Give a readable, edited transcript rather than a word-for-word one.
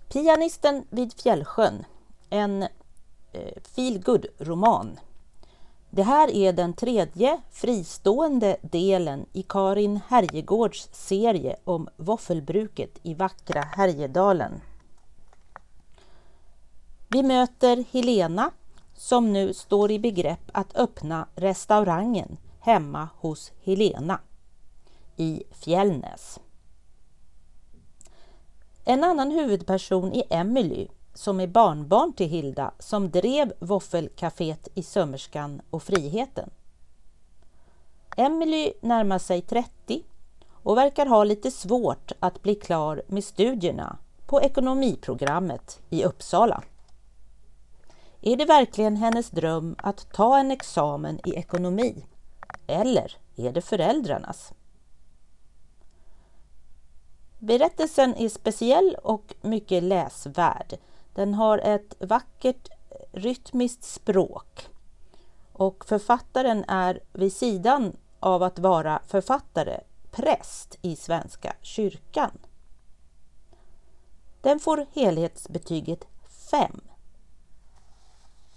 Pianisten vid Fjällsjön, en feel-good-roman. Det här är den tredje fristående delen i Karin Härjegårds serie om våffelbruket i vackra Härjedalen. Vi möter Helena som nu står i begrepp att öppna restaurangen hemma hos Helena i Fjällnäs. En annan huvudperson är Emily som är barnbarn till Hilda som drev våffelcaféet i Sömmerskan och Friheten. Emily närmar sig 30 och verkar ha lite svårt att bli klar med studierna på ekonomiprogrammet i Uppsala. Är det verkligen hennes dröm att ta en examen i ekonomi? Eller är det föräldrarnas? Berättelsen är speciell och mycket läsvärd. Den har ett vackert rytmiskt språk. Och författaren är vid sidan av att vara författare präst i Svenska kyrkan. Den får helhetsbetyget 5.